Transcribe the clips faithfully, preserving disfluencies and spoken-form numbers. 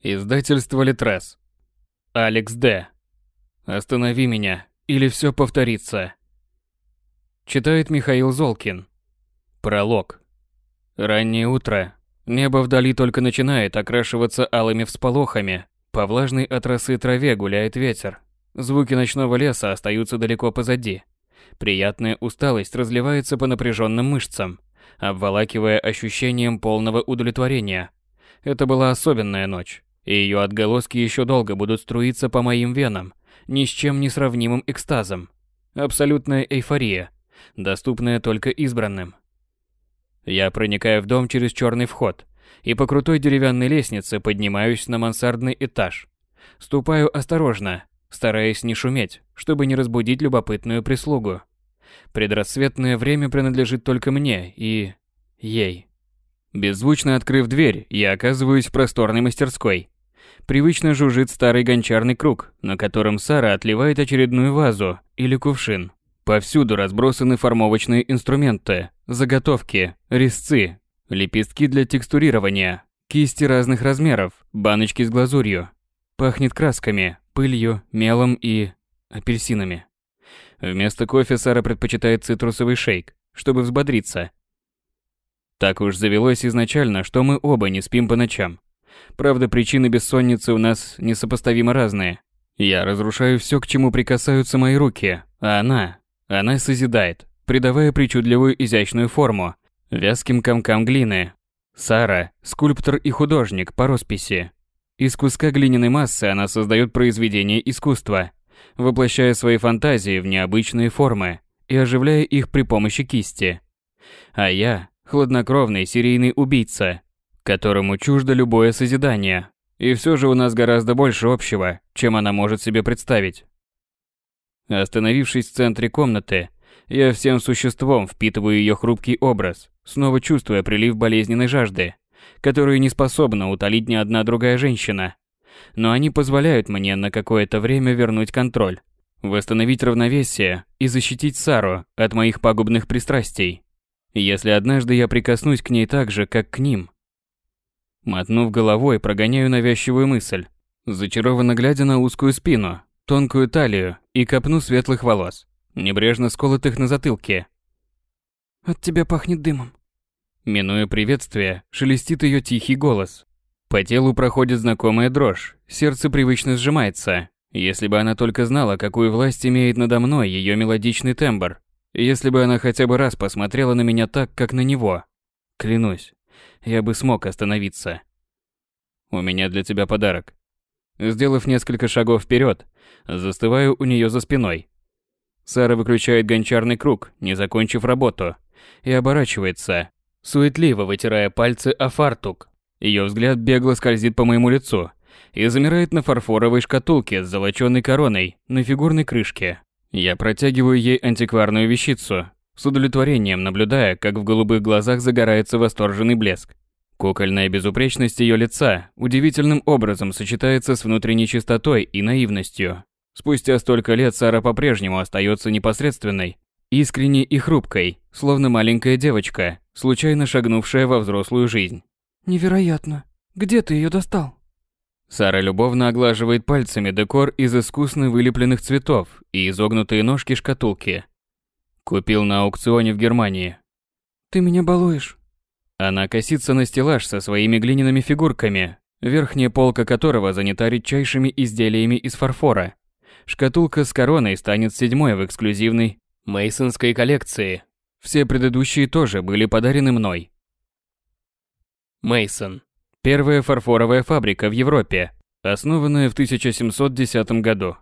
Издательство Литрес. Алекс Д. Останови меня, или все повторится. Читает Михаил Золкин. Пролог. Раннее утро. Небо вдали только начинает окрашиваться алыми всполохами. По влажной от росы траве гуляет ветер. Звуки ночного леса остаются далеко позади. Приятная усталость разливается по напряженным мышцам, обволакивая ощущением полного удовлетворения. Это была особенная ночь, и ее отголоски еще долго будут струиться по моим венам, ни с чем не сравнимым экстазом. Абсолютная эйфория, доступная только избранным. Я проникаю в дом через черный вход, и по крутой деревянной лестнице поднимаюсь на мансардный этаж. Ступаю осторожно, стараясь не шуметь, чтобы не разбудить любопытную прислугу. Предрассветное время принадлежит только мне и... ей. Беззвучно открыв дверь, я оказываюсь в просторной мастерской. Привычно жужжит старый гончарный круг, на котором Сара отливает очередную вазу или кувшин. Повсюду разбросаны формовочные инструменты, заготовки, резцы, лепестки для текстурирования, кисти разных размеров, баночки с глазурью. Пахнет красками, пылью, мелом и... апельсинами. Вместо кофе Сара предпочитает цитрусовый шейк, чтобы взбодриться. Так уж завелось изначально, что мы оба не спим по ночам. Правда, причины бессонницы у нас несопоставимо разные. Я разрушаю все, к чему прикасаются мои руки, а она... Она созидает, придавая причудливую изящную форму вязким комкам глины. Сара – скульптор и художник по росписи. Из куска глиняной массы она создает произведения искусства, воплощая свои фантазии в необычные формы и оживляя их при помощи кисти. А я – хладнокровный серийный убийца, которому чуждо любое созидание. И все же у нас гораздо больше общего, чем она может себе представить. Остановившись в центре комнаты, я всем существом впитываю ее хрупкий образ, снова чувствуя прилив болезненной жажды, которую не способна утолить ни одна другая женщина. Но они позволяют мне на какое-то время вернуть контроль, восстановить равновесие и защитить Сару от моих пагубных пристрастий. Если однажды я прикоснусь к ней так же, как к ним. Мотнув головой, прогоняю навязчивую мысль, зачарованно глядя на узкую спину, тонкую талию и копну светлых волос, небрежно сколотых на затылке. «От тебя пахнет дымом». Минуя приветствие, шелестит ее тихий голос. По телу проходит знакомая дрожь, сердце привычно сжимается. Если бы она только знала, какую власть имеет надо мной ее мелодичный тембр. Если бы она хотя бы раз посмотрела на меня так, как на него. Клянусь, я бы смог остановиться. «У меня для тебя подарок». Сделав несколько шагов вперед, застываю у нее за спиной. Сара выключает гончарный круг, не закончив работу, и оборачивается, суетливо вытирая пальцы о фартук. Ее взгляд бегло скользит по моему лицу и замирает на фарфоровой шкатулке с золоченой короной на фигурной крышке. Я протягиваю ей антикварную вещицу, с удовлетворением наблюдая, как в голубых глазах загорается восторженный блеск. Кукольная безупречность ее лица удивительным образом сочетается с внутренней чистотой и наивностью. Спустя столько лет Сара по-прежнему остается непосредственной, искренней и хрупкой, словно маленькая девочка, случайно шагнувшая во взрослую жизнь. «Невероятно! Где ты ее достал?» Сара любовно оглаживает пальцами декор из искусно вылепленных цветов и изогнутые ножки шкатулки. Купил на аукционе в Германии. «Ты меня балуешь». Она косится на стеллаж со своими глиняными фигурками, верхняя полка которого занята редчайшими изделиями из фарфора. Шкатулка с короной станет седьмой в эксклюзивной мейсонской коллекции. Все предыдущие тоже были подарены мной. Мейсон. Первая фарфоровая фабрика в Европе, основанная в тысяча семьсот десятом году.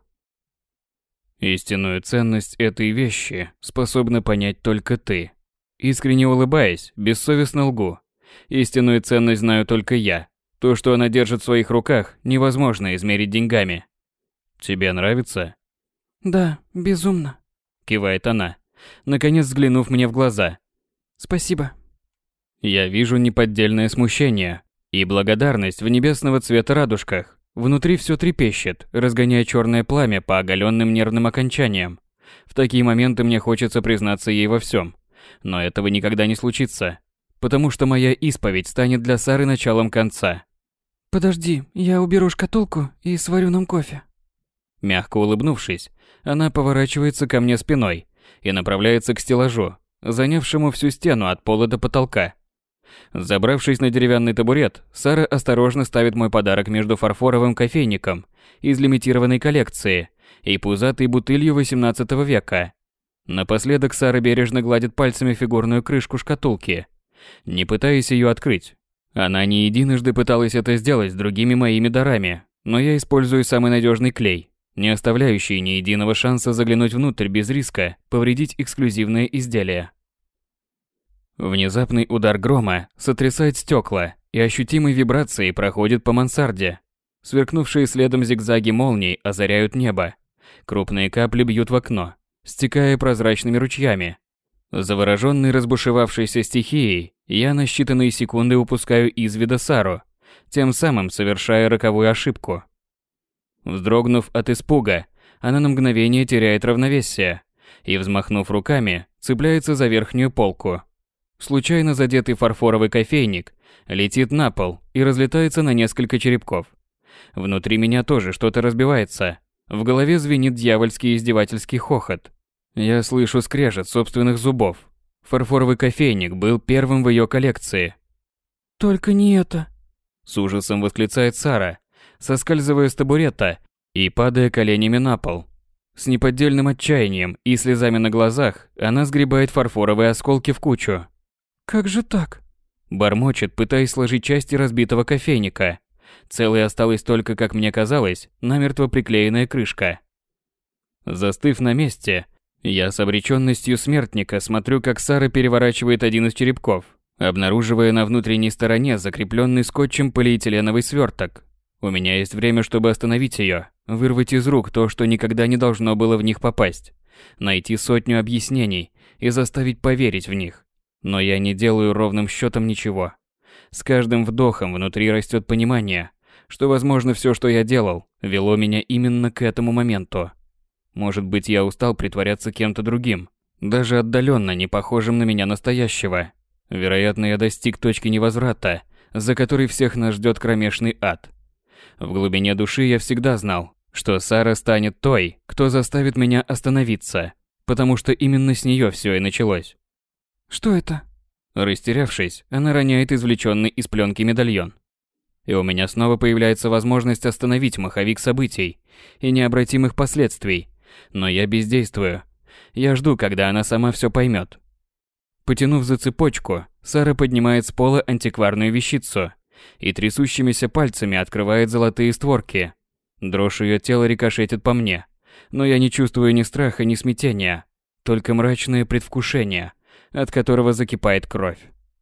Истинную ценность этой вещи способна понять только ты. Искренне улыбаясь, бессовестно лгу. Истинную ценность знаю только я. То, что она держит в своих руках, невозможно измерить деньгами. Тебе нравится? «Да, безумно», — кивает она, наконец взглянув мне в глаза. «Спасибо». Я вижу неподдельное смущение и благодарность в небесного цвета радужках. Внутри все трепещет, разгоняя черное пламя по оголенным нервным окончаниям. В такие моменты мне хочется признаться ей во всем. Но этого никогда не случится, потому что моя исповедь станет для Сары началом конца. Подожди, я уберу шкатулку и сварю нам кофе. Мягко улыбнувшись, она поворачивается ко мне спиной и направляется к стеллажу, занявшему всю стену от пола до потолка. Забравшись на деревянный табурет, Сара осторожно ставит мой подарок между фарфоровым кофейником из лимитированной коллекции и пузатой бутылью восемнадцатого века. Напоследок Сара бережно гладит пальцами фигурную крышку шкатулки, не пытаясь ее открыть. Она не единожды пыталась это сделать с другими моими дарами, но я использую самый надежный клей, не оставляющий ни единого шанса заглянуть внутрь без риска повредить эксклюзивное изделие. Внезапный удар грома сотрясает стекла, и ощутимой вибрацией проходит по мансарде. Сверкнувшие следом зигзаги молний озаряют небо. Крупные капли бьют в окно, стекая прозрачными ручьями. Завороженный разбушевавшейся стихией, я на считанные секунды упускаю из вида Сару, тем самым совершая роковую ошибку. Вздрогнув от испуга, она на мгновение теряет равновесие и, взмахнув руками, цепляется за верхнюю полку. Случайно задетый фарфоровый кофейник летит на пол и разлетается на несколько черепков. Внутри меня тоже что-то разбивается. В голове звенит дьявольский издевательский хохот. Я слышу скрежет собственных зубов. Фарфоровый кофейник был первым в ее коллекции. «Только не это!» С ужасом восклицает Сара, соскальзывая с табурета и падая коленями на пол. С неподдельным отчаянием и слезами на глазах она сгребает фарфоровые осколки в кучу. «Как же так?» Бормочет, пытаясь сложить части разбитого кофейника. Целой осталась только, как мне казалось, намертво приклеенная крышка. Застыв на месте, я с обреченностью смертника смотрю, как Сара переворачивает один из черепков, обнаруживая на внутренней стороне закрепленный скотчем полиэтиленовый сверток. У меня есть время, чтобы остановить ее, вырвать из рук то, что никогда не должно было в них попасть, найти сотню объяснений и заставить поверить в них. Но я не делаю ровным счетом ничего. С каждым вдохом внутри растет понимание, что, возможно, все, что я делал, вело меня именно к этому моменту. Может быть, я устал притворяться кем-то другим, даже отдаленно не похожим на меня настоящего. Вероятно, я достиг точки невозврата, за которой всех нас ждет кромешный ад. В глубине души я всегда знал, что Сара станет той, кто заставит меня остановиться, потому что именно с нее все и началось. «Что это?» Растерявшись, она роняет извлеченный из пленки медальон. И у меня снова появляется возможность остановить маховик событий и необратимых последствий. Но я бездействую. Я жду, когда она сама все поймет. Потянув за цепочку, Сара поднимает с пола антикварную вещицу и трясущимися пальцами открывает золотые створки. Дрожь ее тела рикошетит по мне, но я не чувствую ни страха, ни смятения, только мрачное предвкушение, от которого закипает кровь.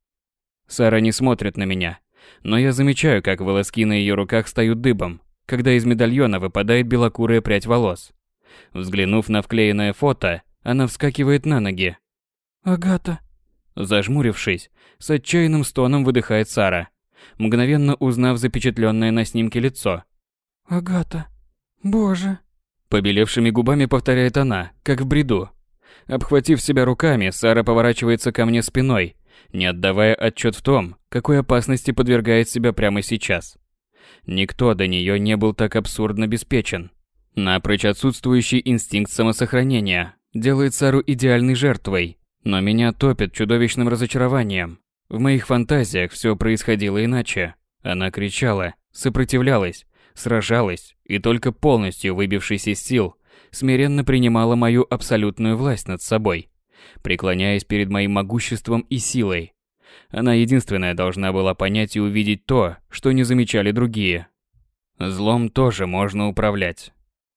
Сара не смотрит на меня, но я замечаю, как волоски на ее руках встают дыбом, когда из медальона выпадает белокурая прядь волос. Взглянув на вклеенное фото, она вскакивает на ноги. «Агата!» Зажмурившись, с отчаянным стоном выдыхает Сара, мгновенно узнав запечатленное на снимке лицо. «Агата! Боже!» Побелевшими губами повторяет она, как в бреду. Обхватив себя руками, Сара поворачивается ко мне спиной, не отдавая отчет в том, какой опасности подвергает себя прямо сейчас. Никто до нее не был так абсурдно обеспечен. Напрочь отсутствующий инстинкт самосохранения делает Сару идеальной жертвой, но меня топит чудовищным разочарованием. В моих фантазиях все происходило иначе. Она кричала, сопротивлялась, сражалась и только полностью выбившись из сил, смиренно принимала мою абсолютную власть над собой, преклоняясь перед моим могуществом и силой. Она единственная должна была понять и увидеть то, что не замечали другие. Злом тоже можно управлять.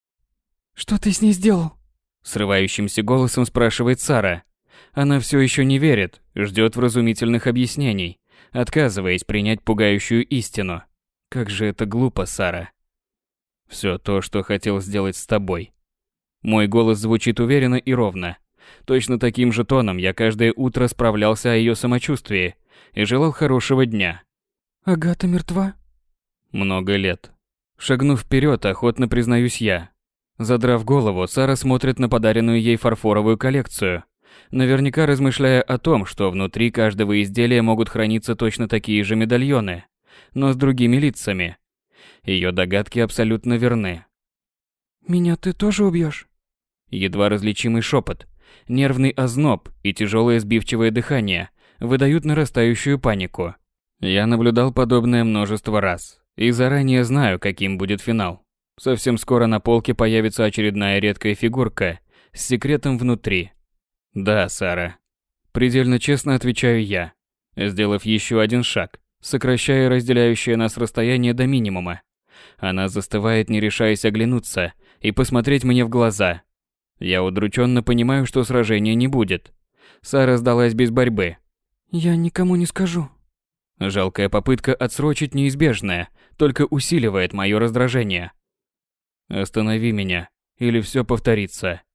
«Что ты с ней сделал?» Срывающимся голосом спрашивает Сара. Она все еще не верит, ждет вразумительных объяснений, отказываясь принять пугающую истину. Как же это глупо, Сара. Все то, что хотел сделать с тобой. Мой голос звучит уверенно и ровно. Точно таким же тоном я каждое утро справлялся о ее самочувствии и желал хорошего дня. «Агата мертва?» Много лет. Шагнув вперед, охотно признаюсь я. Задрав голову, Сара смотрит на подаренную ей фарфоровую коллекцию, наверняка размышляя о том, что внутри каждого изделия могут храниться точно такие же медальоны, но с другими лицами, Ее догадки абсолютно верны. Меня ты тоже убьешь? Едва различимый шепот, нервный озноб и тяжелое сбивчивое дыхание выдают нарастающую панику. Я наблюдал подобное множество раз и заранее знаю, каким будет финал. Совсем скоро на полке появится очередная редкая фигурка с секретом внутри. Да, Сара. Предельно честно отвечаю я, сделав еще один шаг, сокращая разделяющее нас расстояние до минимума. Она застывает, не решаясь оглянуться и посмотреть мне в глаза. Я удрученно понимаю, что сражения не будет. Сара сдалась без борьбы. Я никому не скажу. Жалкая попытка отсрочить неизбежное только усиливает мое раздражение. Останови меня, или все повторится.